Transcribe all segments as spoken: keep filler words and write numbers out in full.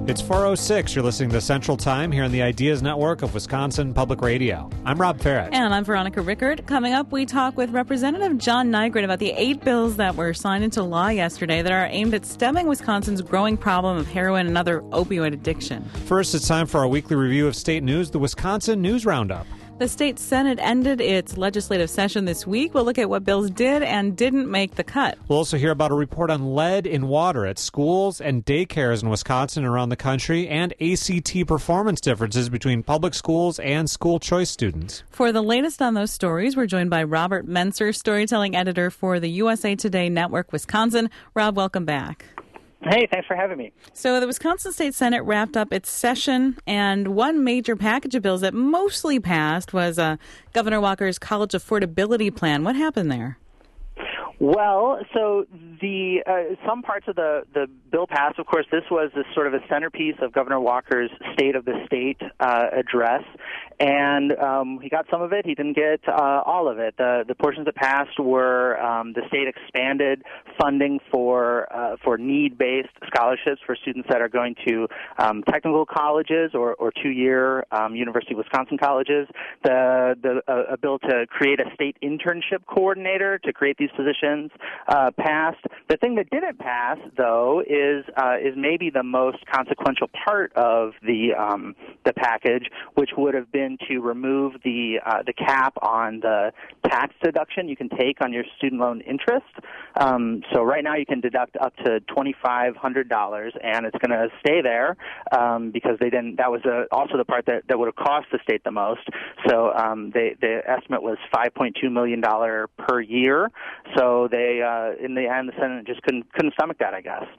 It's four oh six. You're listening to Central Time here on the Ideas Network of Wisconsin Public Radio. I'm Rob Farrett. And I'm Veronica Rickard. Coming up, we talk with Representative John Nygren about the eight bills that were signed into law yesterday that are aimed at stemming Wisconsin's growing problem of heroin and other opioid addiction. First, it's time for our weekly review of state news, the Wisconsin News Roundup. The state Senate ended its legislative session this week. We'll look at what bills did and didn't make the cut. We'll also hear about a report on lead in water at schools and daycares in Wisconsin and around the country, and A C T performance differences between public schools and school choice students. For the latest on those stories, we're joined by Robert Menser, storytelling editor for the U S A Today Network Wisconsin. Rob, welcome back. Hey, thanks for having me. So the Wisconsin State Senate wrapped up its session, and one major package of bills that mostly passed was uh, Governor Walker's college affordability plan. What happened there? Well, so the uh, some parts of the, the bill passed. Of course, this was this sort of a centerpiece of Governor Walker's State of the State uh, address, and um, he got some of it. He didn't get uh, all of it. The the portions that passed were um, the state expanded funding for uh, for need-based scholarships for students that are going to um, technical colleges or, or two-year um, University of Wisconsin colleges. The the uh, a bill to create a state internship coordinator to create these positions Uh, passed. The thing that didn't pass, though, is uh, is maybe the most consequential part of the um, the package, which would have been to remove the uh, the cap on the tax deduction you can take on your student loan interest. Um, so right now you can deduct up to twenty-five hundred dollars, and it's going to stay there um, because they didn't. That was uh, also the part that, that would have cost the state the most. So um, they, the estimate was five point two million dollars per year. So they, uh, in the end, the Senate just couldn't couldn't stomach that, I guess.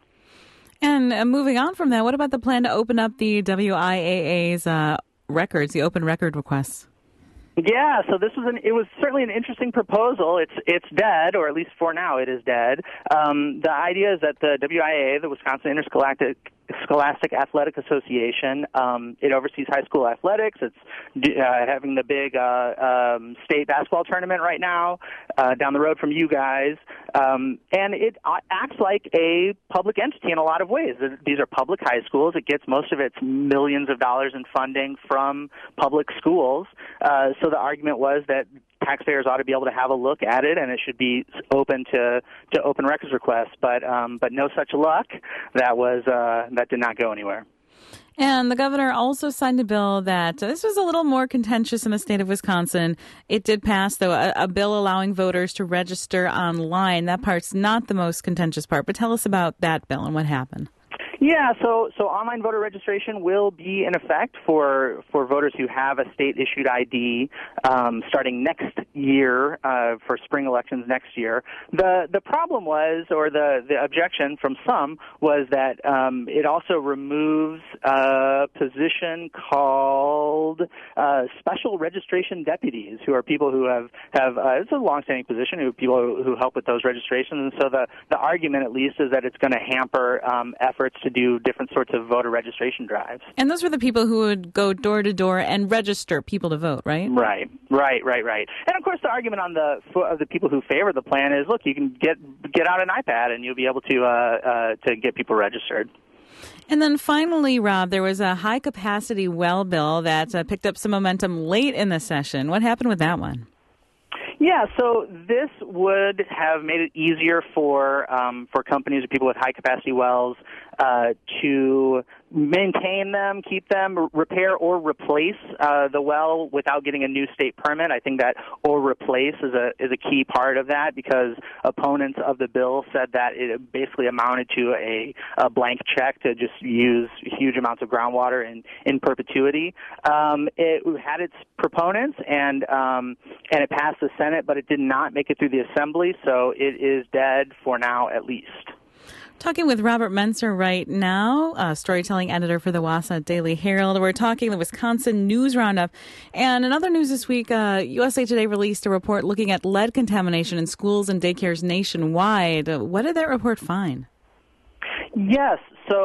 And uh, moving on from that, what about the plan to open up the W I A A's uh, records, the open record requests? Yeah, so this was an it was certainly an interesting proposal. It's it's dead, or at least for now it is dead. Um, the idea is that the W I A A, the Wisconsin Interscholastic Scholastic Athletic Association, um, it oversees high school athletics. It's uh, having the big uh, um, state basketball tournament right now uh, down the road from you guys, um, and it acts like a public entity in a lot of ways. These are public high schools. It gets most of its millions of dollars in funding from public schools. Uh, so the argument was that taxpayers ought to be able to have a look at it, and it should be open to, to open records requests. But um, but no such luck. That was uh, that did not go anywhere. And the governor also signed a bill that uh, this was a little more contentious in the state of Wisconsin. It did pass, though, a, a bill allowing voters to register online. That part's not the most contentious part. But tell us about that bill and what happened. Yeah, so so online voter registration will be in effect for for voters who have a state-issued I D um, starting next year uh, for spring elections next year. The the problem was, or the, the objection from some, was that um, it also removes a position called uh, special registration deputies, who are people who have, have uh, it's a longstanding position, who people who, who help with those registrations. And so the, the argument, at least, is that it's going to hamper um, efforts to do different sorts of voter registration drives. And those were the people who would go door to door and register people to vote, right? Right, right, right, right. And of course, the argument on the of the people who favor the plan is, look, you can get get out an iPad and you'll be able to uh, uh, to get people registered. And then finally, Rob, there was a high capacity well bill that uh, picked up some momentum late in the session. What happened with that one? Yeah, so this would have made it easier for um, for companies or people with high capacity wells uh, to maintain them, keep them, repair or replace uh, the well without getting a new state permit. I think that or replace is a is a key part of that, because opponents of the bill said that it basically amounted to a, a blank check to just use huge amounts of groundwater in, in perpetuity. Um, it had its proponents, and um, and it passed the Senate, but it did not make it through the Assembly, so it is dead for now at least. Talking with Robert Menser right now, uh, storytelling editor for the Wausau Daily Herald. We're talking the Wisconsin News Roundup. And in other news this week, uh, U S A Today released a report looking at lead contamination in schools and daycares nationwide. What did that report find? Yes, so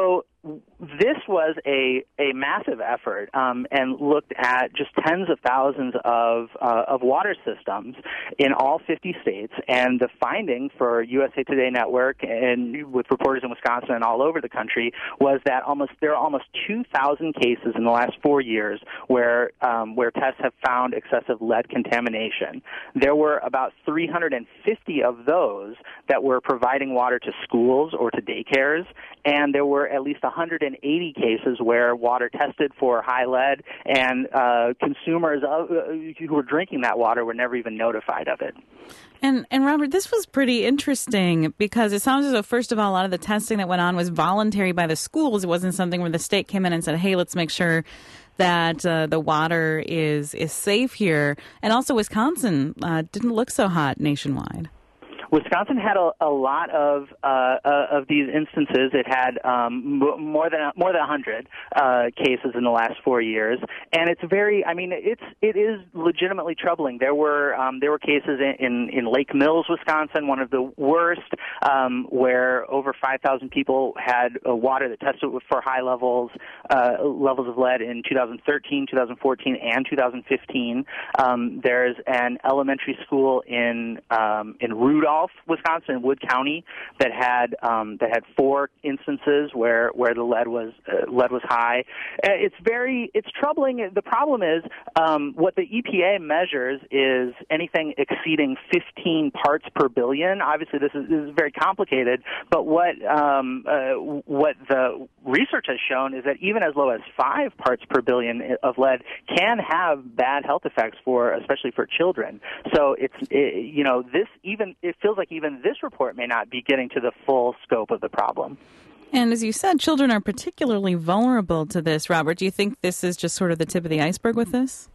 this was a, a massive effort um, and looked at just tens of thousands of, uh, of water systems in all fifty states. And the finding for U S A Today Network and with reporters in Wisconsin and all over the country was that almost there are almost two thousand cases in the last four years where um, where tests have found excessive lead contamination. There were about three hundred fifty of those that were providing water to schools or to daycares, and there were at least one hundred eighty cases where water tested for high lead, and uh, consumers of, uh, who were drinking that water were never even notified of it. And, and Robert, this was pretty interesting because it sounds as though, first of all, a lot of the testing that went on was voluntary by the schools. It wasn't something where the state came in and said, hey, let's make sure that uh, the water is, is safe here. And also Wisconsin uh, didn't look so hot nationwide. Wisconsin had a, a lot of uh, uh, of these instances. It had um, m- more than more than a hundred uh, cases in the last four years, and it's very. I mean, it's it is legitimately troubling. There were um, there were cases in, in, in Lake Mills, Wisconsin, one of the worst, um, where over five thousand people had uh, water that tested for high levels uh, levels of lead in two thousand thirteen, two thousand fourteen, and two thousand fifteen. Um, there's an elementary school in um, in Rudolph, Wisconsin, Wood County, that had um, that had four instances where, where the lead was uh, lead was high. Uh, It's very it's troubling. The problem is um, what the E P A measures is anything exceeding fifteen parts per billion. Obviously, this is, this is very complicated. But what um, uh, what the research has shown is that even as low as five parts per billion of lead can have bad health effects for, especially for children. So it's it, you know this even it feels like even this report may not be getting to the full scope of the problem. And as you said, children are particularly vulnerable to this. Robert, do you think this is just sort of the tip of the iceberg with this?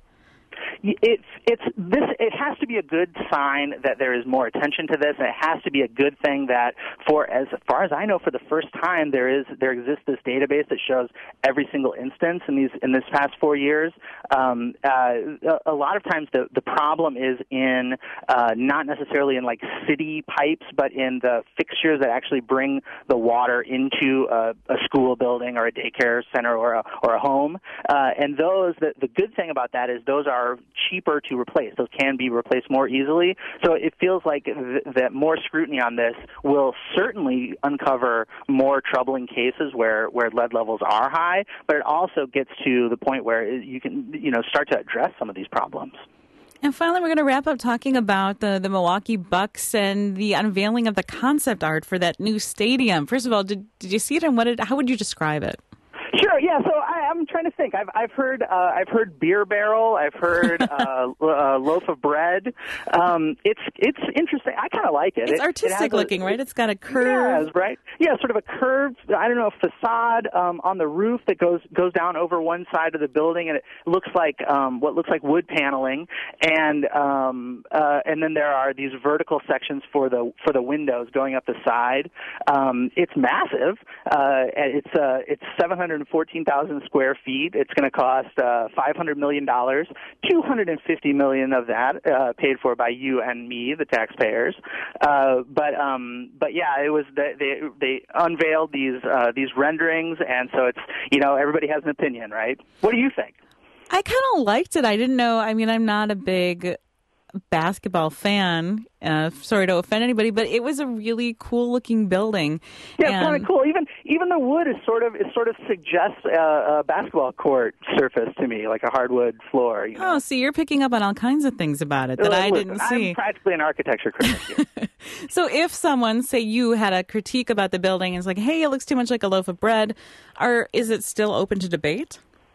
It's it's this. It has to be a good sign that there is more attention to this, and it has to be a good thing that, for as far as I know, for the first time, there is there exists this database that shows every single instance in these in this past four years. Um, uh, a, a lot of times, the the problem is in uh, not necessarily in like city pipes, but in the fixtures that actually bring the water into a, a school building or a daycare center or a or a home. Uh, and those the the good thing about that is those are cheaper to replace. Those can be replaced more easily. So it feels like th- that more scrutiny on this will certainly uncover more troubling cases where, where lead levels are high, but it also gets to the point where you can, you know, start to address some of these problems. And finally, we're going to wrap up talking about the, the Milwaukee Bucks and the unveiling of the concept art for that new stadium. First of all, did did you see it, and what did, how would you describe it? Sure. Yeah. So I, I'm trying to think. I've I've heard uh, I've heard beer barrel. I've heard uh, uh, loaf of bread. Um, it's it's interesting. I kind of like it. It's it, artistic it a, looking, right? It's got a curve. Yeah, right. Yeah, sort of a curved. I don't know, facade um, on the roof that goes goes down over one side of the building, and it looks like um, what looks like wood paneling, and um, uh, and then there are these vertical sections for the for the windows going up the side. Um, it's massive. Uh, it's uh, it's seven hundred fourteen thousand square feet. It's going to cost uh, five hundred million dollars. two hundred fifty million dollars of that uh, paid for by you and me, the taxpayers. Uh, but um, but yeah, it was the, they they unveiled these uh, these renderings, and so it's you know everybody has an opinion, right? What do you think? I kind of liked it. I didn't know. I mean, I'm not a big basketball fan. Uh, sorry to offend anybody, but it was a really cool looking building. Yeah, it's kind of cool. Even even the wood is sort of it sort of suggests a, a basketball court surface to me, like a hardwood floor. You know? Oh, see, you're picking up on all kinds of things about it that uh, I listen, didn't see. I'm practically an architecture critic here. So if someone, say you had a critique about the building and it's like, hey, it looks too much like a loaf of bread, or is it still open to debate?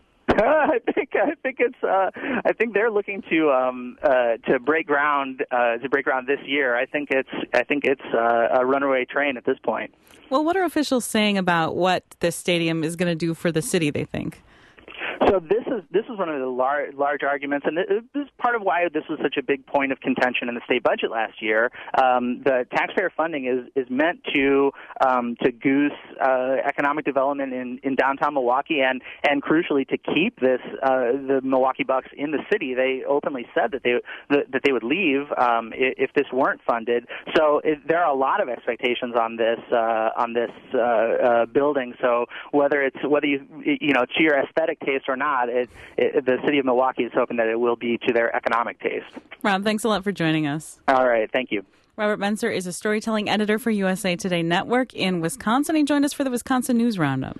I think I think it's uh, I think they're looking to um, uh, to break ground uh, to break ground this year. I think it's I think it's uh, a runaway train at this point. Well, what are officials saying about what this stadium is going to do for the city, they think? So this is this is one of the large large arguments, and this is part of why this was such a big point of contention in the state budget last year. Um, the taxpayer funding is is meant to um, to goose uh, economic development in, in downtown Milwaukee, and and crucially to keep this uh, the Milwaukee Bucks in the city. They openly said that they that, that they would leave um, if this weren't funded. So it, there are a lot of expectations on this uh, on this uh, uh, building. So whether it's whether you you know to your aesthetic taste or not, it, it, the city of Milwaukee is hoping that it will be to their economic taste. Rob, thanks a lot for joining us. All right, thank you. Robert Benser is a storytelling editor for U S A Today Network in Wisconsin. He joined us for the Wisconsin News Roundup.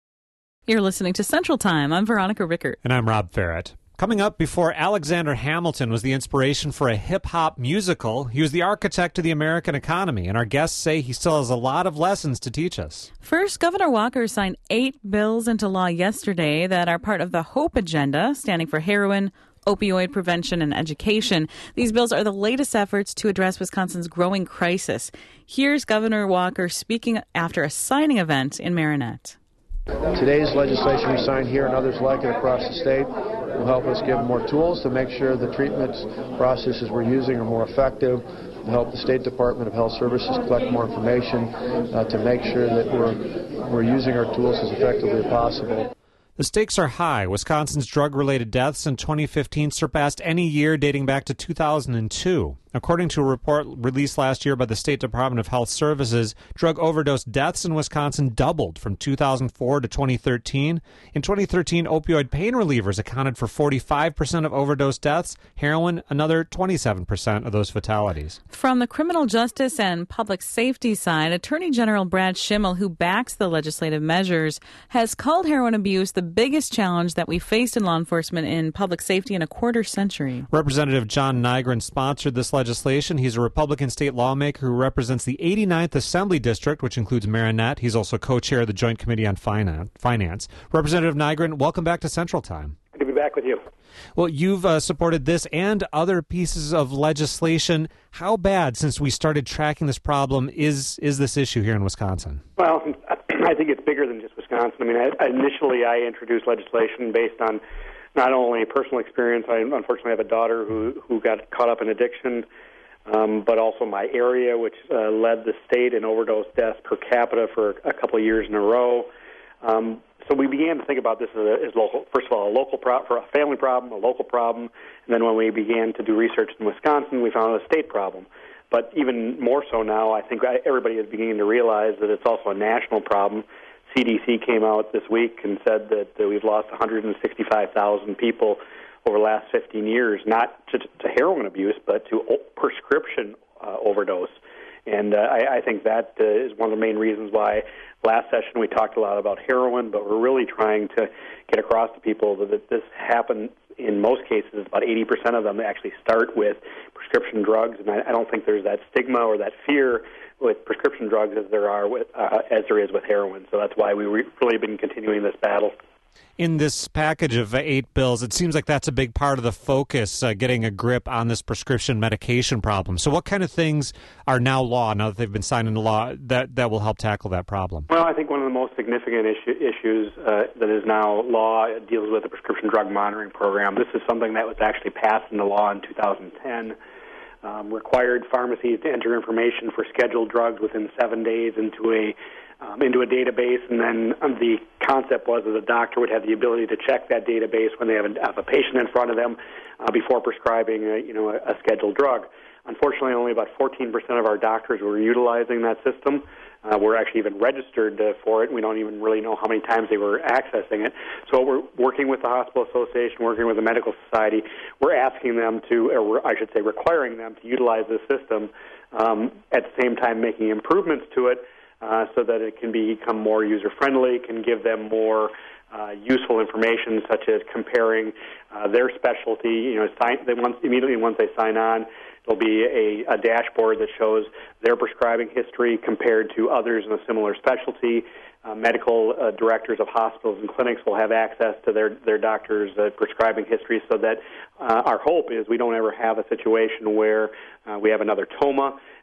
You're listening to Central Time. I'm Veronica Rickert. And I'm Rob Ferret. Coming up, before Alexander Hamilton was the inspiration for a hip-hop musical, he was the architect of the American economy, and our guests say he still has a lot of lessons to teach us. First, Governor Walker signed eight bills into law yesterday that are part of the HOPE agenda, standing for heroin, opioid prevention, and education. These bills are the latest efforts to address Wisconsin's growing crisis. Here's Governor Walker speaking after a signing event in Marinette. Today's legislation we signed here and others like it across the state will help us give more tools to make sure the treatment processes we're using are more effective, to help the State Department of Health Services collect more information, uh, to make sure that we're, we're using our tools as effectively as possible. The stakes are high. Wisconsin's drug-related deaths in twenty fifteen surpassed any year dating back to two thousand two. According to a report released last year by the State Department of Health Services, drug overdose deaths in Wisconsin doubled from two thousand four to twenty thirteen. In twenty thirteen, opioid pain relievers accounted for forty-five percent of overdose deaths, heroin another twenty-seven percent of those fatalities. From the criminal justice and public safety side, Attorney General Brad Schimmel, who backs the legislative measures, has called heroin abuse the biggest challenge that we faced in law enforcement in public safety in a quarter century. Representative John Nygren sponsored this legislation. He's a Republican state lawmaker who represents the eighty-ninth Assembly District, which includes Marinette. He's also co-chair of the Joint Committee on Finance. Representative Nygren, welcome back to Central Time. Good to be back with you. Well, you've uh, supported this and other pieces of legislation. How bad, since we started tracking this problem, is is this issue here in Wisconsin? Well, I think it's bigger than just Wisconsin. I mean, I, initially I introduced legislation based on not only personal experience. I unfortunately have a daughter who, who got caught up in addiction, um, but also my area, which uh, led the state in overdose deaths per capita for a couple of years in a row. Um, so we began to think about this as, a, as local. First of all, a local pro- for a family problem, a local problem, and then when we began to do research in Wisconsin, we found a state problem. But even more so now, I think everybody is beginning to realize that it's also a national problem. C D C came out this week and said that, that we've lost one hundred sixty-five thousand people over the last fifteen years, not to, to heroin abuse, but to prescription uh, overdose. And uh, I, I think that uh, is one of the main reasons why last session we talked a lot about heroin, but we're really trying to get across to people that, that this happens in most cases. About eighty percent of them actually start with prescription drugs, and I, I don't think there's that stigma or that fear with prescription drugs as there are with uh, as there is with heroin. So that's why we re- really been continuing this battle. In this package of eight bills, it seems like that's a big part of the focus, uh, getting a grip on this prescription medication problem. So what kind of things are now law, now that they've been signed into law, that, that will help tackle that problem? Well, I think one of the most significant issue, issues uh, that is now law deals with the prescription drug monitoring program. This is something that was actually passed into law in two thousand ten. Um, required pharmacies to enter information for scheduled drugs within seven days into a um, into a database, and then um, the concept was that the doctor would have the ability to check that database when they have a, have a patient in front of them uh, before prescribing a, you know a, a scheduled drug. Unfortunately, only about fourteen percent of our doctors were utilizing that system. Uh, we're actually even registered uh, for it. We don't even really know how many times they were accessing it. So we're working with the Hospital Association, working with the Medical Society. We're asking them to, or I should say requiring them to utilize this system, um, at the same time making improvements to it uh, so that it can become more user-friendly, can give them more uh, useful information, such as comparing uh, their specialty. You know, sign, they once, immediately once they sign on, there'll be a, a dashboard that shows their prescribing history compared to others in a similar specialty. Uh, medical uh, directors of hospitals and clinics will have access to their, their doctors' uh, prescribing history, so that uh, our hope is we don't ever have a situation where uh, we have another Toma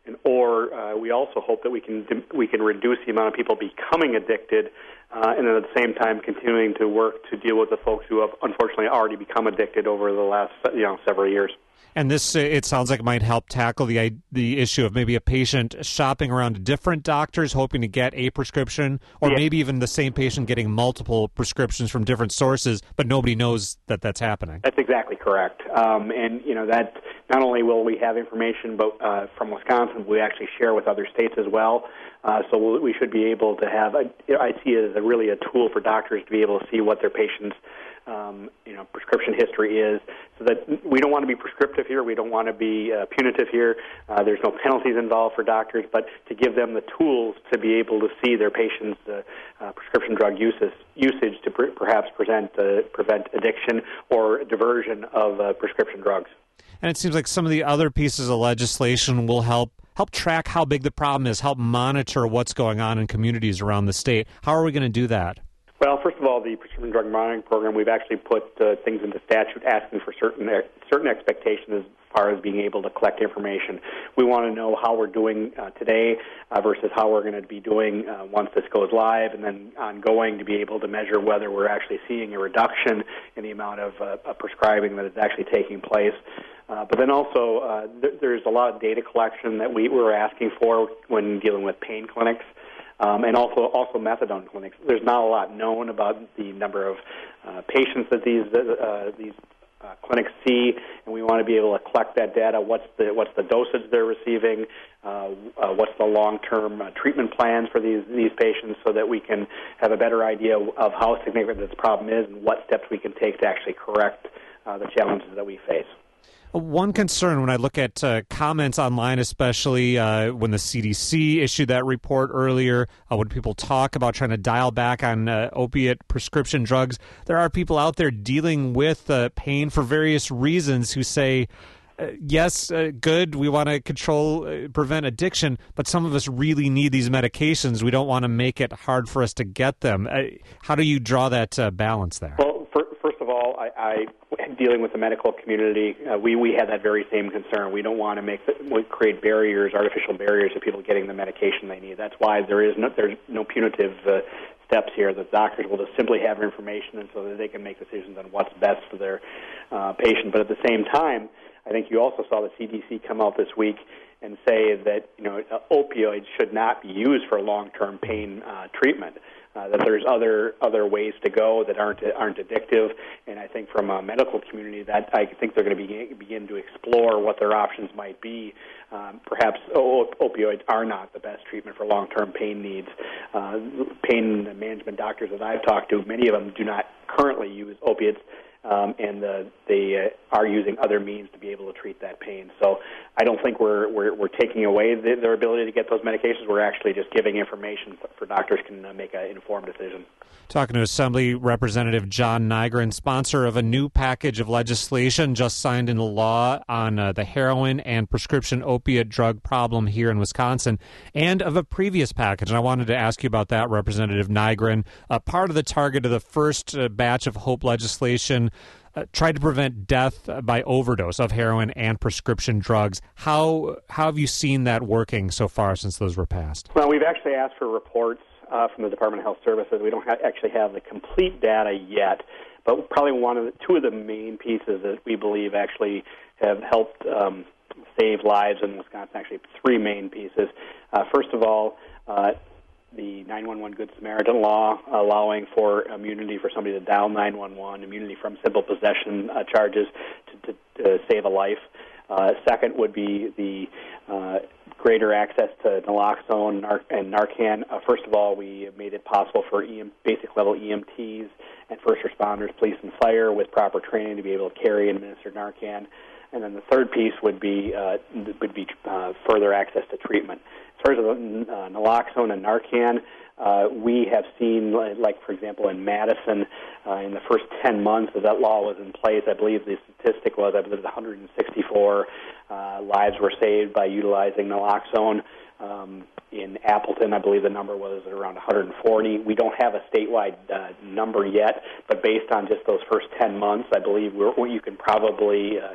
and or uh, we also hope that we can we can reduce the amount of people becoming addicted, uh, and then at the same time continuing to work to deal with the folks who have unfortunately already become addicted over the last you know several years. And this, uh, it sounds like it might help tackle the the issue of maybe a patient shopping around different doctors hoping to get a prescription, or yeah. maybe even the same patient getting multiple prescriptions from different sources, but nobody knows that that's happening. That's exactly correct. Um, and, you know, that not only will we have information but uh, from Wisconsin, we actually share with other states as well. Uh, so we'll, we should be able to have, a, I see it as a, really a tool for doctors to be able to see what their patients' Um, you know, prescription history is, so that we don't want to be prescriptive here. We don't want to be uh, punitive here. Uh, there's no penalties involved for doctors, but to give them the tools to be able to see their patients' uh, uh, prescription drug uses, usage to pr- perhaps present, uh, prevent addiction or diversion of uh, prescription drugs. And it seems like some of the other pieces of legislation will help help track how big the problem is, help monitor what's going on in communities around the state. How are we going to do that? Well, first of all, the prescription drug monitoring program, we've actually put uh, things into statute asking for certain uh, certain expectations as far as being able to collect information. We want to know how we're doing uh, today uh, versus how we're going to be doing uh, once this goes live, and then ongoing to be able to measure whether we're actually seeing a reduction in the amount of uh, prescribing that is actually taking place. Uh, but then also, uh, th- there's a lot of data collection that we were asking for when dealing with pain clinics. Um, and also also methadone clinics. There's not a lot known about the number of uh, patients that these uh, these uh, clinics see, and we want to be able to collect that data. What's the what's the dosage they're receiving? Uh, uh, what's the long-term uh, treatment plans for these these patients, so that we can have a better idea of how significant this problem is and what steps we can take to actually correct uh, the challenges that we face. One concern when I look at uh, comments online, especially uh, when the C D C issued that report earlier, uh, when people talk about trying to dial back on uh, opiate prescription drugs, there are people out there dealing with uh, pain for various reasons who say, uh, yes, uh, good, we want to control, uh, prevent addiction, but some of us really need these medications. We don't want to make it hard for us to get them. Uh, how do you draw that uh, balance there? Well, for, first of all, I... I dealing with the medical community, uh, we, we had that very same concern. We don't want to make the, we create barriers, artificial barriers to people getting the medication they need. That's why there is no, there's no punitive uh, steps here. The doctors will just simply have information, and so that they can make decisions on what's best for their uh, patient. But at the same time, I think you also saw the C D C come out this week and say that you know opioids should not be used for long-term pain uh, treatment. Uh, that there's other other ways to go that aren't aren't addictive, and I think from a medical community that I think they're going to begin, begin to explore what their options might be. Um, perhaps op- opioids are not the best treatment for long-term pain needs. Uh, pain management doctors that I've talked to, many of them do not currently use opiates. Um, and uh, they uh, are using other means to be able to treat that pain. So I don't think we're we're, we're taking away the, their ability to get those medications. We're actually just giving information for doctors can uh, make an informed decision. Talking to Assembly Representative John Nygren, sponsor of a new package of legislation just signed into law on uh, the heroin and prescription opiate drug problem here in Wisconsin, and of a previous package. And I wanted to ask you about that, Representative Nygren. Uh, part of the target of the first uh, batch of HOPE legislation uh, tried to prevent death by overdose of heroin and prescription drugs. How, how have you seen that working so far since those were passed? Well, we've actually asked for reports Uh, from the Department of Health Services. We don't ha- actually have the complete data yet, but probably one of the, two of the main pieces that we believe actually have helped um, save lives in Wisconsin, actually three main pieces. Uh, first of all, uh, the nine one one Good Samaritan law, allowing for immunity for somebody to dial nine one one, immunity from simple possession uh, charges to, to, to save a life. Uh, second would be the uh, greater access to naloxone Nar- and Narcan. Uh, first of all, we made it possible for E M- basic level E M Ts and first responders, police and fire, with proper training to be able to carry and administer Narcan. And then the third piece would be uh, would be uh, further access to treatment. As far as uh, naloxone and Narcan, uh, we have seen, like for example, in Madison, uh, in the first ten months that that law was in place, I believe the statistic was, I believe one hundred sixty-four uh, lives were saved by utilizing naloxone. Um, in Appleton, I believe the number was around one hundred forty. We don't have a statewide uh, number yet, but based on just those first ten months, I believe we're, you can probably uh,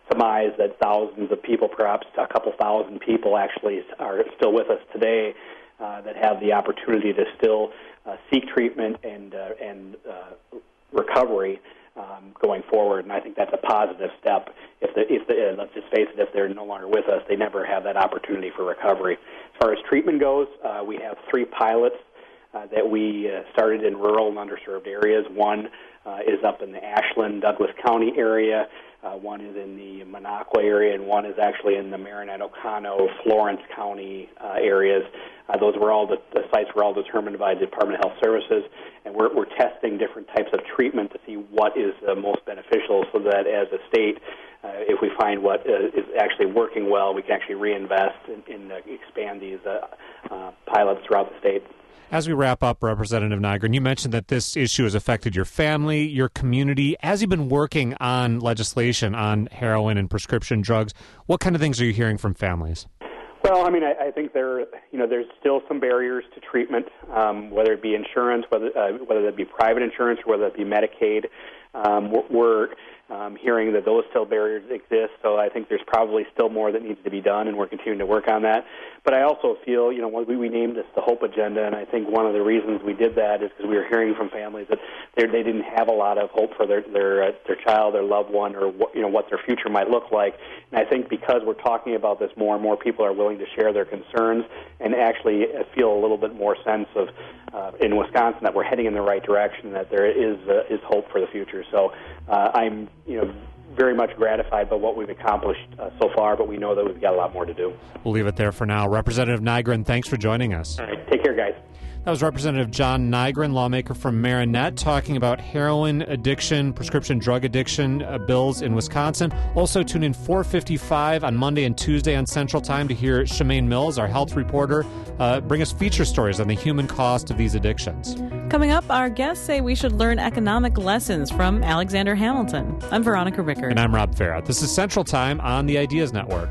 surmise that thousands of people, perhaps a couple thousand people, actually are still with us today uh, that have the opportunity to still uh, seek treatment and uh, and uh, recovery um, going forward. And I think that's a positive step. If the, if the, uh, let's just face it, if they're no longer with us, they never have that opportunity for recovery. As far as treatment goes, uh, we have three pilots uh, that we uh, started in rural and underserved areas. One uh, is up in the Ashland, Douglas County area. Uh, one is in the Minocqua area, and one is actually in the Marin, Oconto, Florence County uh, areas. Uh, those were all the, the sites were all determined by the Department of Health Services, and we're, we're testing different types of treatment to see what is uh, most beneficial, so that as a state, uh, if we find what uh, is actually working well, we can actually reinvest and, and uh, expand these uh, uh, pilots throughout the state. As we wrap up, Representative Nygren, you mentioned that this issue has affected your family, your community. As you've been working on legislation on heroin and prescription drugs, what kind of things are you hearing from families? Well, I mean, I, I think there, you know, there's still some barriers to treatment, um, whether it be insurance, whether uh, whether that be private insurance, or whether it be Medicaid. Um, we're we're um, hearing that those still barriers exist, so I think there's probably still more that needs to be done, and we're continuing to work on that. But I also feel, you know, we, we named this the Hope Agenda, and I think one of the reasons we did that is because we were hearing from families that they they didn't have a lot of hope for their their uh, their child, their loved one, or what, you know, what their future might look like. And I think because we're talking about this more and more, people are willing to share their concerns and actually feel a little bit more sense of uh, in Wisconsin that we're heading in the right direction, that there is uh, is hope for the future. So uh, I'm, you know, very much gratified by what we've accomplished uh, so far, but we know that we've got a lot more to do. We'll leave it there for now. Representative Nygren, thanks for joining us. All right, take care, guys. That was Representative John Nygren, lawmaker from Marinette, talking about heroin addiction, prescription drug addiction uh, bills in Wisconsin. Also, tune in four fifty-five on Monday and Tuesday on Central Time to hear Shemaine Mills, our health reporter, uh, bring us feature stories on the human cost of these addictions. Coming up, our guests say we should learn economic lessons from Alexander Hamilton. I'm Veronica Rickard. And I'm Rob Farrett. This is Central Time on the Ideas Network.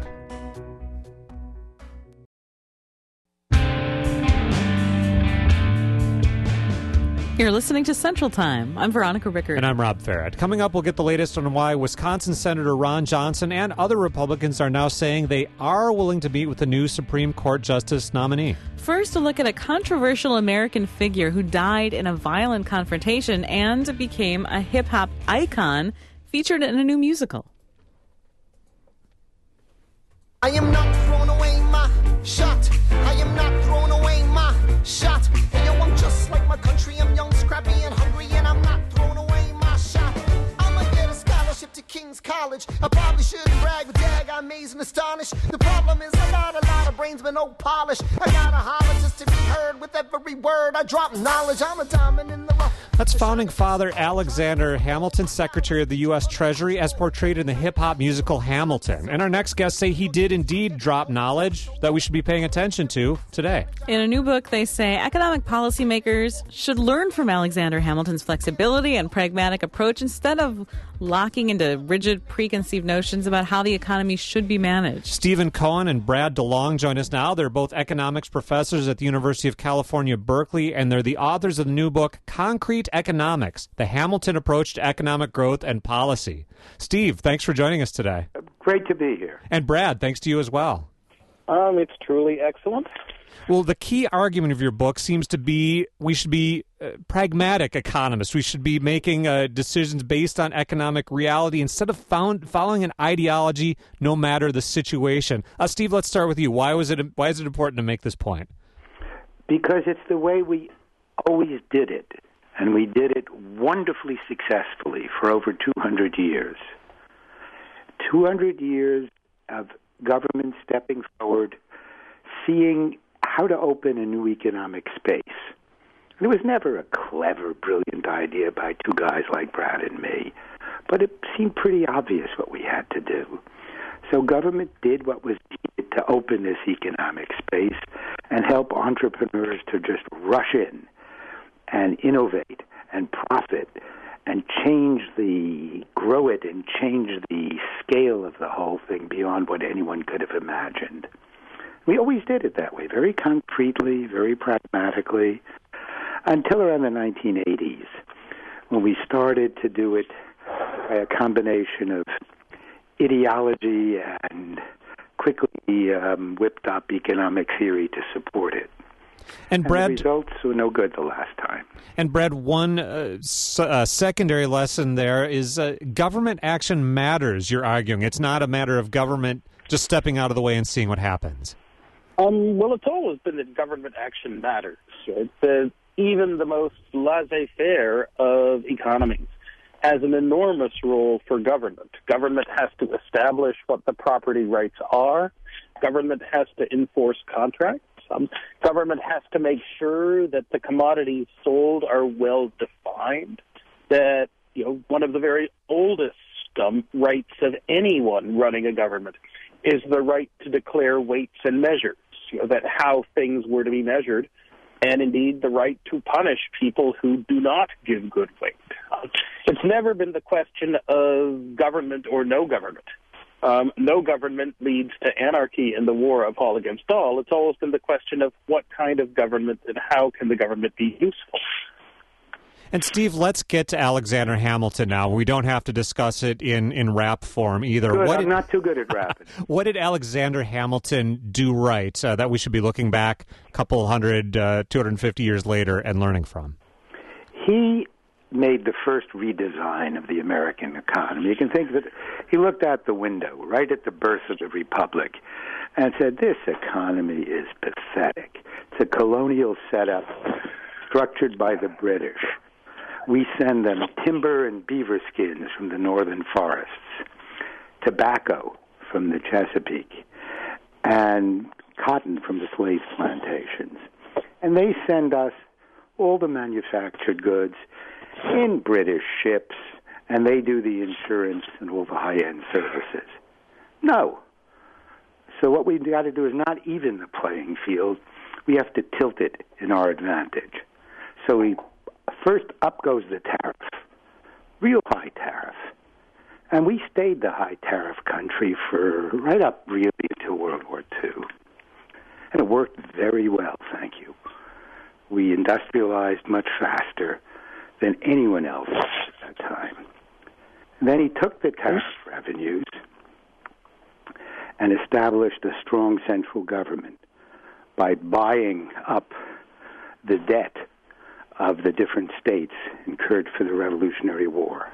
You're listening to Central Time. I'm Veronica Rickard. And I'm Rob Farrett. Coming up, we'll get the latest on why Wisconsin Senator Ron Johnson and other Republicans are now saying they are willing to meet with the new Supreme Court Justice nominee. First, a look at a controversial American figure who died in a violent confrontation and became a hip-hop icon featured in a new musical. I am not throwing away my shot. I am not throwing away my shot. Hey, yo, I'm just like my country. I'm young, scrappy, and hungry, and I'm not throwing away my shot. I'ma get a scholarship to King's College. I probably shouldn't brag, but dag, I'm amazed and astonished. The problem is I got a lot of brains, but no polish. I gotta holler just to be heard with every word. I drop knowledge. I'm a diamond in the rough. That's founding father Alexander Hamilton, Secretary of the U S Treasury, as portrayed in the hip-hop musical Hamilton. And our next guests say he did indeed drop knowledge that we should be paying attention to today. In a new book, they say economic policymakers should learn from Alexander Hamilton's flexibility and pragmatic approach instead of locking into rigid, preconceived notions about how the economy should be managed. Stephen Cohen and Brad DeLong join us now. They're both economics professors at the University of California, Berkeley, and they're the authors of the new book, Concrete Economics, The Hamilton Approach to Economic Growth and Policy. Steve, thanks for joining us today. Great to be here. And Brad, thanks to you as well. Um, it's truly excellent. Well, the key argument of your book seems to be we should be uh, pragmatic economists. We should be making uh, decisions based on economic reality instead of found, following an ideology, no matter the situation. Uh, Steve, let's start with you. Why was it? Why is it important to make this point? Because it's the way we always did it, and we did it wonderfully successfully for over two hundred years. two hundred years of government stepping forward, seeing how to open a new economic space. And it was never a clever, brilliant idea by two guys like Brad and me, but it seemed pretty obvious what we had to do. So government did what was needed to open this economic space and help entrepreneurs to just rush in and innovate and profit and change the, grow it and change the scale of the whole thing beyond what anyone could have imagined. We always did it that way, very concretely, very pragmatically, until around the nineteen eighties, when we started to do it by a combination of ideology and quickly um, whipped up economic theory to support it. And Brad, and the results were no good the last time. And Brad, one uh, s- uh, secondary lesson there is uh, government action matters, you're arguing. It's not a matter of government just stepping out of the way and seeing what happens. Um, well, it's always been that government action matters. Right? The, even the most laissez-faire of economies has an enormous role for government. Government has to establish what the property rights are. Government has to enforce contracts. Um, government has to make sure that the commodities sold are well defined, that, you know, one of the very oldest um, rights of anyone running a government is the right to declare weights and measures, you know, that how things were to be measured, and indeed the right to punish people who do not give good weight. Uh, it's never been the question of government or no government. Um, no government leads to anarchy in the war of all against all. It's always been the question of what kind of government and how can the government be useful. And Steve, let's get to Alexander Hamilton now. We don't have to discuss it in, in rap form either. Good, what I'm did, not too good at rapping. What did Alexander Hamilton do right uh, that we should be looking back a couple hundred, uh, two hundred fifty years later and learning from? He made the first redesign of the American economy. You can think that he looked out the window right at the birth of the Republic and said, this economy is pathetic. It's a colonial setup structured by the British. We send them timber and beaver skins from the northern forests, tobacco from the Chesapeake, and cotton from the slave plantations. And they send us all the manufactured goods in British ships, and they do the insurance and all the high-end services. No. So what we've got to do is not even the playing field. We have to tilt it in our advantage. So we first up goes the tariff, real high tariff. And we stayed the high tariff country for right up really until World War Two. And it worked very well, thank you. We industrialized much faster than anyone else at that time. And then he took the tariff revenues and established a strong central government by buying up the debt of the different states incurred for the Revolutionary War,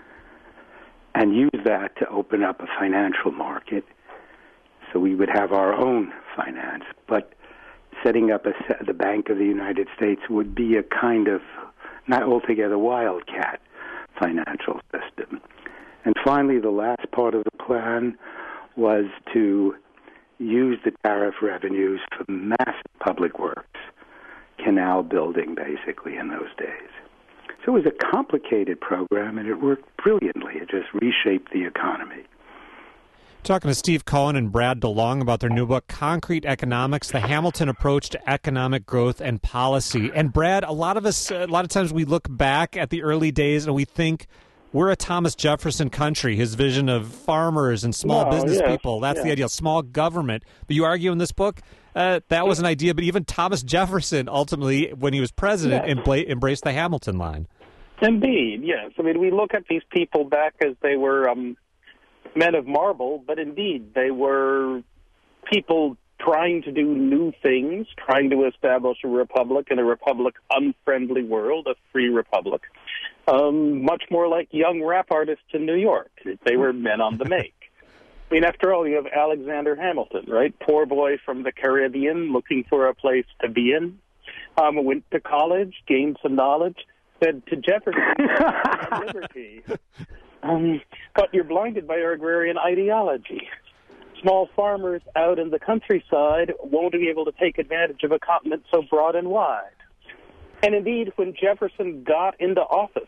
and used that to open up a financial market so we would have our own finance. But setting up a, the Bank of the United States would be a kind of not altogether wildcat financial system. And finally, the last part of the plan was to use the tariff revenues for massive public works, canal building, basically, in those days. So it was a complicated program, and it worked brilliantly. It just reshaped the economy. Talking to Steve Cohen and Brad DeLong about their new book, Concrete Economics, The Hamilton Approach to Economic Growth and Policy. And Brad, a lot of us, a lot of times we look back at the early days and we think we're a Thomas Jefferson country, his vision of farmers and small oh, business yeah, people. That's yeah. the ideal, small government. But you argue in this book uh, that was an idea, but even Thomas Jefferson ultimately, when he was president, yes. embla- embraced the Hamilton line. Indeed, yes. I mean, we look at these people back as they were um, men of marble, but indeed they were people trying to do new things, trying to establish a republic in a republic-unfriendly world, a free republic, um, much more like young rap artists in New York. They were men on the make. I mean, after all, you have Alexander Hamilton, right? Poor boy from the Caribbean looking for a place to be in. Um, went to college, gained some knowledge, said to Jefferson, liberty. Um, but you're blinded by our agrarian ideology. Small farmers out in the countryside won't be able to take advantage of a continent so broad and wide. And indeed, when Jefferson got into office,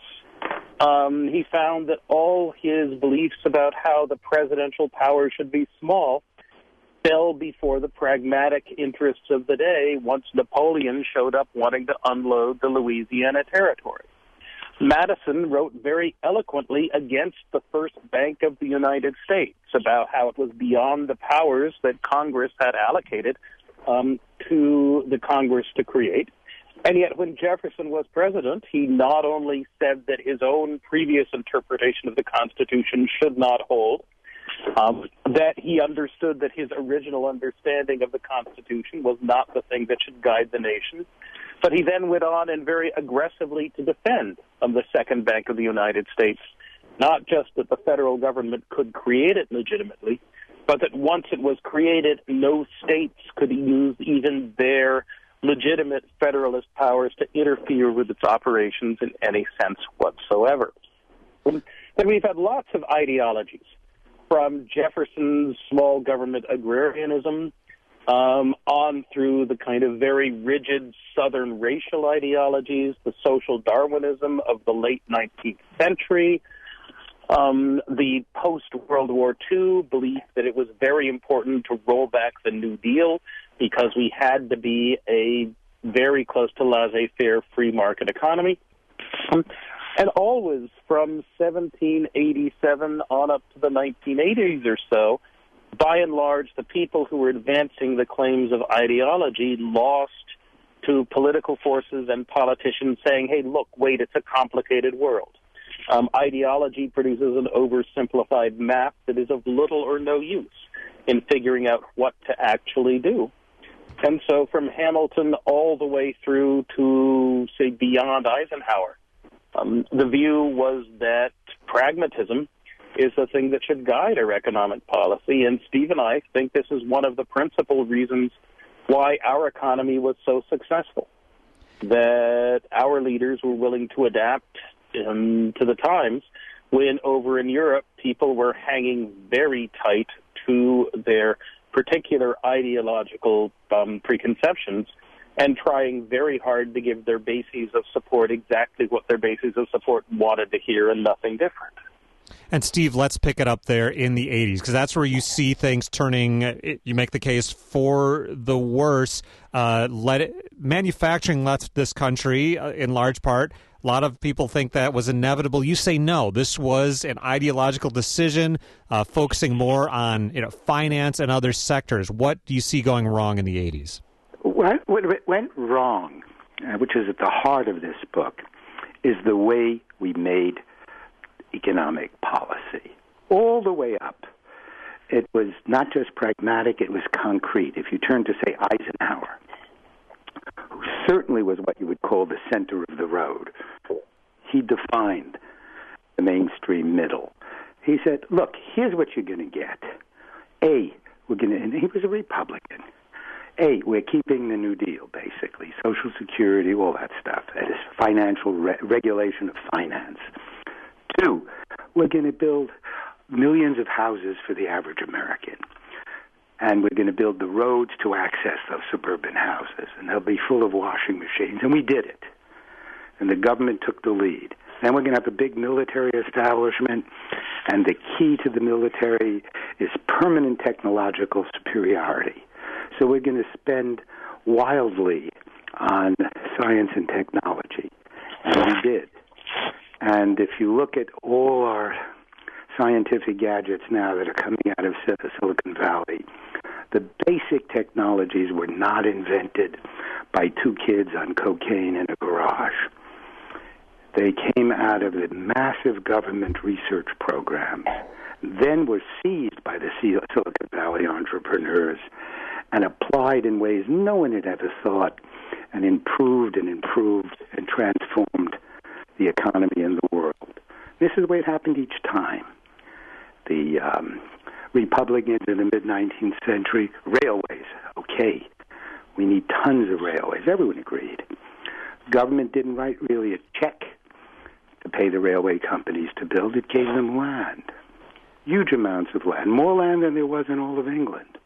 um, he found that all his beliefs about how the presidential power should be small fell before the pragmatic interests of the day once Napoleon showed up wanting to unload the Louisiana Territory. Madison wrote very eloquently against the first Bank of the United States about how it was beyond the powers that Congress had allocated um, to the Congress to create. And yet when Jefferson was president, he not only said that his own previous interpretation of the Constitution should not hold, Um, that he understood that his original understanding of the Constitution was not the thing that should guide the nation. But he then went on and very aggressively to defend um, the Second Bank of the United States, not just that the federal government could create it legitimately, but that once it was created, no states could use even their legitimate federalist powers to interfere with its operations in any sense whatsoever. Then we've had lots of ideologies, from Jefferson's small government agrarianism um, on through the kind of very rigid Southern racial ideologies, the social Darwinism of the late nineteenth century, um, the post-World War Two belief that it was very important to roll back the New Deal because we had to be a very close to laissez-faire free market economy. Um, And always from seventeen eighty-seven on up to the nineteen eighties or so, by and large, the people who were advancing the claims of ideology lost to political forces and politicians saying, hey, look, wait, it's a complicated world. Um, ideology produces an oversimplified map that is of little or no use in figuring out what to actually do. And so from Hamilton all the way through to, say, beyond Eisenhower, Um, the view was that pragmatism is the thing that should guide our economic policy, and Steve and I think this is one of the principal reasons why our economy was so successful, that our leaders were willing to adapt um, to the times when over in Europe people were hanging very tight to their particular ideological um, preconceptions and trying very hard to give their bases of support exactly what their bases of support wanted to hear and nothing different. And Steve, let's pick it up there in the eighties, because that's where you see things turning, you make the case, for the worse. Uh, let it, manufacturing left this country uh, in large part. A lot of people think that was inevitable. You say no. This was an ideological decision, uh, focusing more on you know finance and other sectors. What do you see going wrong in the eighties? What, what went wrong, uh, which is at the heart of this book, is the way we made economic policy. All the way up. It was not just pragmatic, it was concrete. If you turn to, say, Eisenhower, who certainly was what you would call the center of the road, he defined the mainstream middle. He said, look, here's what you're going to get. A, we're going to, and he was a Republican. A, we're keeping the New Deal, basically, Social Security, all that stuff. That is financial re- regulation of finance. Two, we're going to build millions of houses for the average American. And we're going to build the roads to access those suburban houses. And they'll be full of washing machines. And we did it. And the government took the lead. Then we're going to have a big military establishment. And the key to the military is permanent technological superiority. So we're going to spend wildly on science and technology. And we did. And if you look at all our scientific gadgets now that are coming out of Silicon Valley, the basic technologies were not invented by two kids on cocaine in a garage. They came out of the massive government research programs, then were seized by the Silicon Valley entrepreneurs and applied in ways no one had ever thought, and improved and improved and transformed the economy in the world. This is the way it happened each time. The um, Republicans in the mid-nineteenth century, railways, okay, we need tons of railways. Everyone agreed. Government didn't write really a check to pay the railway companies to build. It gave them land, huge amounts of land, more land than there was in all of England.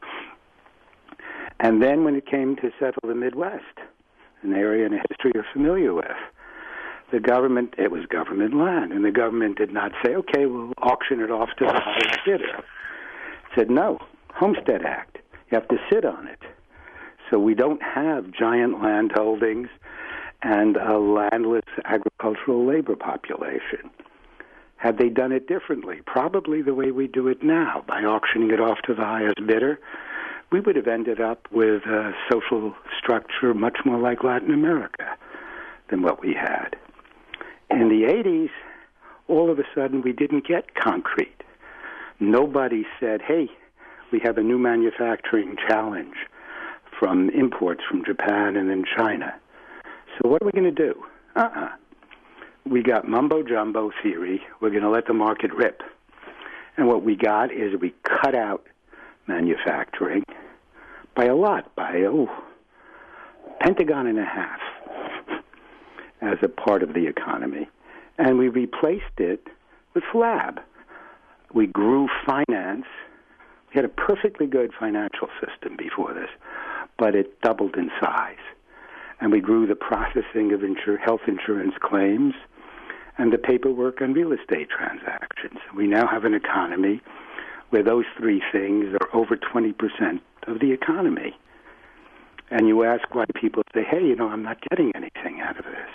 And then when it came to settle the Midwest, an area and a history you're familiar with, the government, it was government land, and the government did not say, okay, we'll auction it off to the highest bidder. It said, no, Homestead Act, you have to sit on it. So we don't have giant land holdings and a landless agricultural labor population. Had they done it differently, probably the way we do it now, by auctioning it off to the highest bidder, we would have ended up with a social structure much more like Latin America than what we had. In the eighties, all of a sudden, we didn't get concrete. Nobody said, hey, we have a new manufacturing challenge from imports from Japan and then China. So what are we going to do? Uh-uh. We got mumbo-jumbo theory. We're going to let the market rip. And what we got is we cut out manufacturing by a lot, by, oh, pentagon and a half as a part of the economy. And we replaced it with flab. We grew finance. We had a perfectly good financial system before this, but it doubled in size. And we grew the processing of insur- health insurance claims and the paperwork on real estate transactions. We now have an economy where those three things are over twenty percent of the economy. And you ask why people say, hey, you know, I'm not getting anything out of this.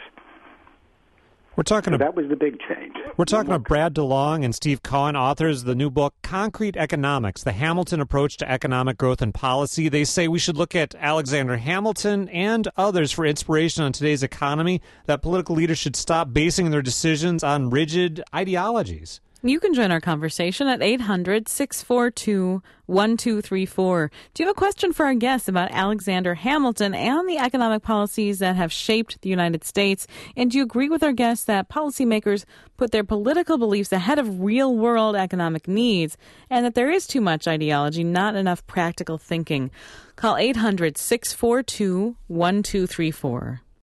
We're talking so about, that was the big change. We're talking about Brad DeLong and Steve Cohen, authors of the new book, Concrete Economics, the Hamilton Approach to Economic Growth and Policy. They say we should look at Alexander Hamilton and others for inspiration on today's economy, that political leaders should stop basing their decisions on rigid ideologies. You can join our conversation at eight hundred, six four two, one two three four. Do you have a question for our guests about Alexander Hamilton and the economic policies that have shaped the United States? And do you agree with our guests that policymakers put their political beliefs ahead of real-world economic needs and that there is too much ideology, not enough practical thinking? Call eight hundred, six four two, one two three four.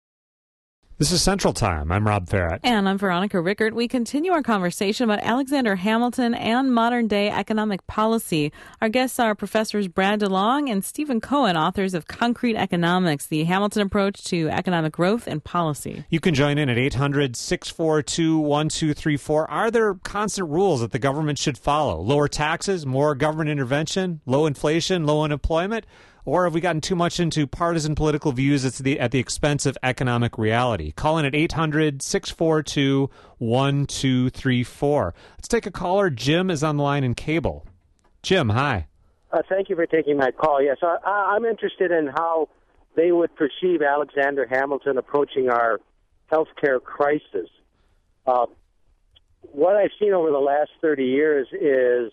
This is Central Time. I'm Rob Farrett. And I'm Veronica Rickert. We continue our conversation about Alexander Hamilton and modern-day economic policy. Our guests are Professors Brad DeLong and Stephen Cohen, authors of Concrete Economics, the Hamilton Approach to Economic Growth and Policy. You can join in at eight hundred, six four two, one two three four. Are there constant rules that the government should follow? Lower taxes, more government intervention, low inflation, low unemployment? Or have we gotten too much into partisan political views at the, at the expense of economic reality? Call in at eight hundred, six four two, one two three four. Let's take a caller. Jim is on the line in Cable. Jim, hi. Uh, thank you for taking my call. Yes, I, I'm interested in how they would perceive Alexander Hamilton approaching our healthcare crisis. Uh, what I've seen over the last thirty years is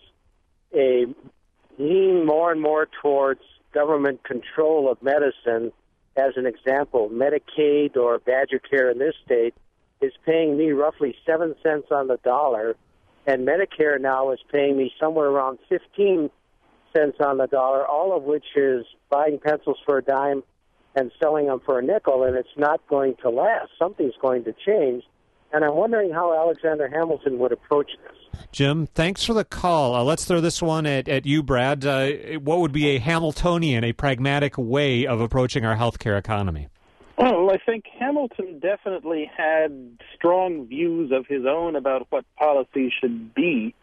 a lean more and more towards government control of medicine. As an example, Medicaid or Badger Care in this state is paying me roughly seven cents on the dollar, and Medicare now is paying me somewhere around fifteen cents on the dollar, all of which is buying pencils for a dime and selling them for a nickel, and it's not going to last. Something's going to change, and I'm wondering how Alexander Hamilton would approach this. Jim, thanks for the call. Uh, let's throw this one at, at you, Brad. Uh, what would be a Hamiltonian, a pragmatic way of approaching our healthcare economy? Well, I think Hamilton definitely had strong views of his own about what policy should be.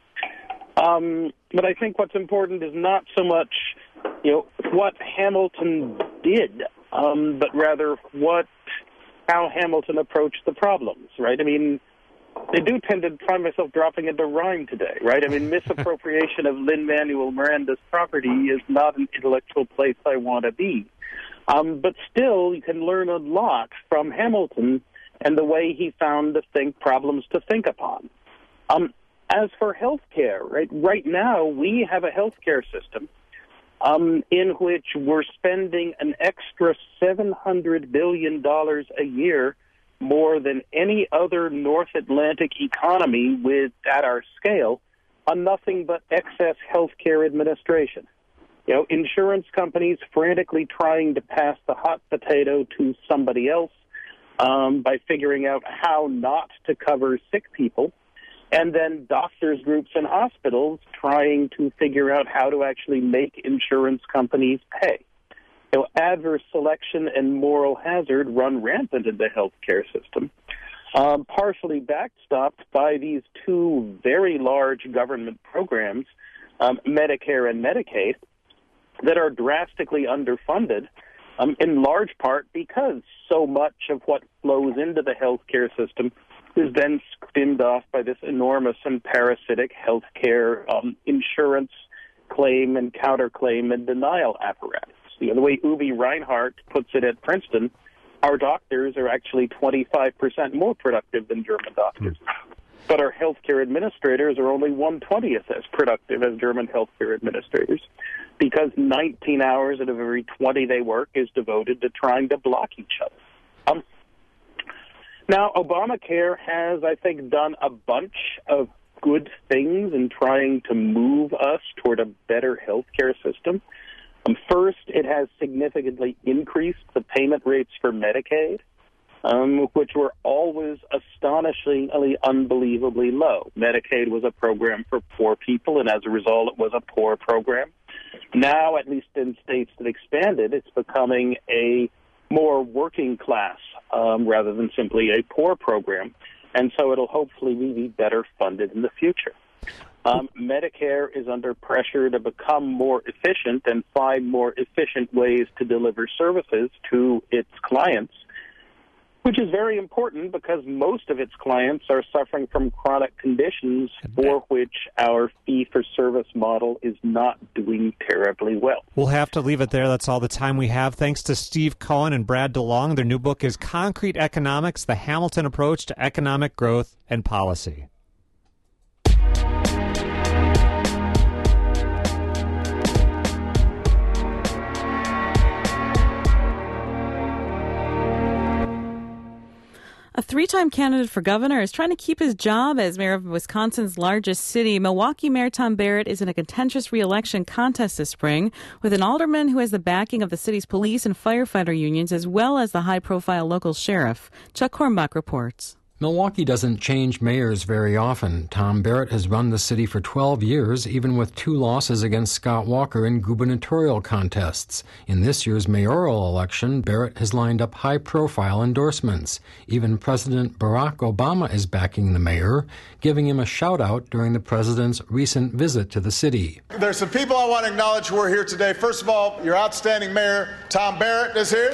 Um, but I think what's important is not so much, you know, what Hamilton did, um, but rather what how Hamilton approached the problems, right? I mean, I do tend to find myself dropping into rhyme today, right? I mean, misappropriation of Lin-Manuel Miranda's property is not an intellectual place I want to be. Um, but still, you can learn a lot from Hamilton and the way he found to think problems to think upon. Um, as for healthcare, right, right now we have a healthcare system um, in which we're spending an extra seven hundred billion dollars a year more than any other North Atlantic economy with at our scale on nothing but excess healthcare administration. You know, insurance companies frantically trying to pass the hot potato to somebody else um, by figuring out how not to cover sick people, and then doctors' groups and hospitals trying to figure out how to actually make insurance companies pay. You know, adverse selection and moral hazard run rampant in the healthcare system, um, partially backstopped by these two very large government programs, um, Medicare and Medicaid, that are drastically underfunded, um, in large part because so much of what flows into the healthcare system is then skimmed off by this enormous and parasitic healthcare um, insurance claim and counterclaim and denial apparatus. You know, the way Uwe Reinhardt puts it at Princeton, our doctors are actually twenty-five percent more productive than German doctors. but our healthcare administrators are only one twentieth as productive as German healthcare administrators, because nineteen hours out of every twenty they work is devoted to trying to block each other. Um, now, Obamacare has, I think, done a bunch of good things in trying to move us toward a better healthcare system. Um, first, it has significantly increased the payment rates for Medicaid, um, which were always astonishingly, unbelievably low. Medicaid was a program for poor people, and as a result, it was a poor program. Now, at least in states that expanded, it's becoming a more working class um, rather than simply a poor program, and so it'll hopefully be better funded in the future. Um, Medicare is under pressure to become more efficient and find more efficient ways to deliver services to its clients, which is very important because most of its clients are suffering from chronic conditions for which our fee-for-service model is not doing terribly well. We'll have to leave it there. That's all the time we have. Thanks to Steve Cohen and Brad DeLong. Their new book is Concrete Economics, The Hamilton Approach to Economic Growth and Policy. A three-time candidate for governor is trying to keep his job as mayor of Wisconsin's largest city. Milwaukee Mayor Tom Barrett is in a contentious re-election contest this spring with an alderman who has the backing of the city's police and firefighter unions as well as the high-profile local sheriff. Chuck Hornbach reports. Milwaukee doesn't change mayors very often. Tom Barrett has run the city for twelve years, even with two losses against Scott Walker in gubernatorial contests. In this year's mayoral election, Barrett has lined up high-profile endorsements. Even President Barack Obama is backing the mayor, giving him a shout-out during the president's recent visit to the city. There's some people I want to acknowledge who are here today. First of all, your outstanding mayor, Tom Barrett, is here.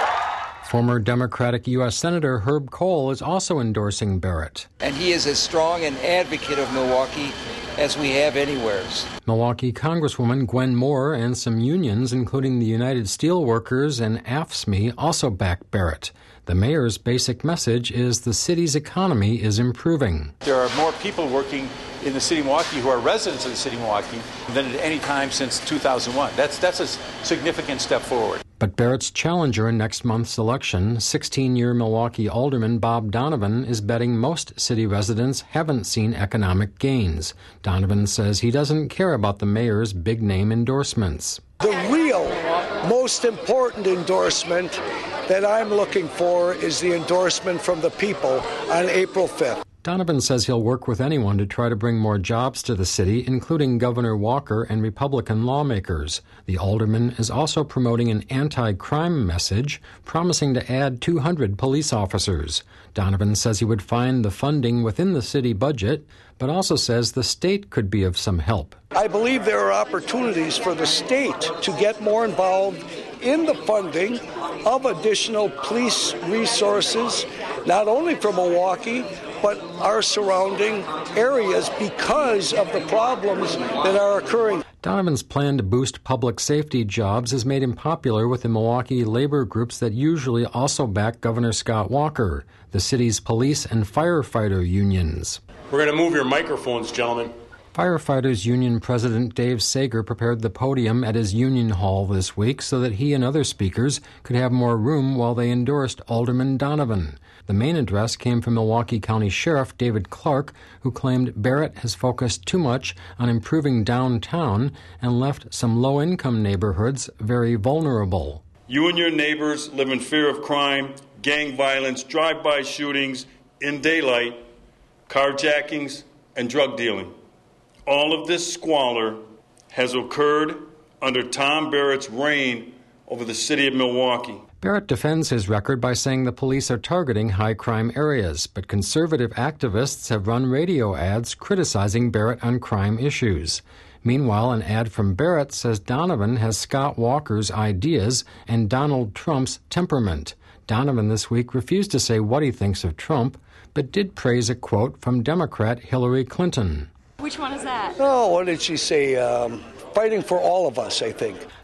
Former Democratic U S Senator Herb Kohl is also endorsing Barrett. And he is as strong an advocate of Milwaukee as we have anywhere. Milwaukee Congresswoman Gwen Moore and some unions, including the United Steelworkers and A F S C M E, also back Barrett. The mayor's basic message is the city's economy is improving. There are more people working in the city of Milwaukee who are residents of the city of Milwaukee than at any time since two thousand one. That's, that's a significant step forward. But Barrett's challenger in next month's election, sixteen-year Milwaukee alderman Bob Donovan, is betting most city residents haven't seen economic gains. Donovan says he doesn't care about the mayor's big-name endorsements. The real, most important endorsement that I'm looking for is the endorsement from the people on April fifth. Donovan says he'll work with anyone to try to bring more jobs to the city, including Governor Walker and Republican lawmakers. The alderman is also promoting an anti-crime message, promising to add two hundred police officers. Donovan says he would find the funding within the city budget, but also says the state could be of some help. I believe there are opportunities for the state to get more involved in the funding of additional police resources, not only for Milwaukee, but our surrounding areas because of the problems that are occurring. Donovan's plan to boost public safety jobs has made him popular with the Milwaukee labor groups that usually also back Governor Scott Walker, the city's police and firefighter unions. We're going to move your microphones, gentlemen. Firefighters Union President Dave Sager prepared the podium at his union hall this week so that he and other speakers could have more room while they endorsed Alderman Donovan. The main address came from Milwaukee County Sheriff David Clark, who claimed Barrett has focused too much on improving downtown and left some low-income neighborhoods very vulnerable. You and your neighbors live in fear of crime, gang violence, drive-by shootings, in daylight, carjackings, and drug dealing. All of this squalor has occurred under Tom Barrett's reign over the city of Milwaukee. Barrett defends his record by saying the police are targeting high-crime areas, but conservative activists have run radio ads criticizing Barrett on crime issues. Meanwhile, an ad from Barrett says Donovan has Scott Walker's ideas and Donald Trump's temperament. Donovan this week refused to say what he thinks of Trump, but did praise a quote from Democrat Hillary Clinton. Which one is that? Oh, what did she say? Um, fighting for all of us, I think.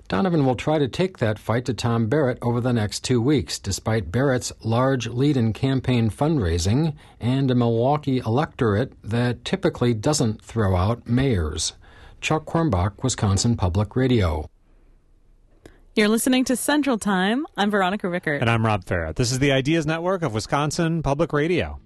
Donovan will try to take that fight to Tom Barrett over the next two weeks, despite Barrett's large lead in campaign fundraising and a Milwaukee electorate that typically doesn't throw out mayors. Chuck Quirmbach, Wisconsin Public Radio. You're listening to Central Time. I'm Veronica Rickert. And I'm Rob Farrett. This is the Ideas Network of Wisconsin Public Radio.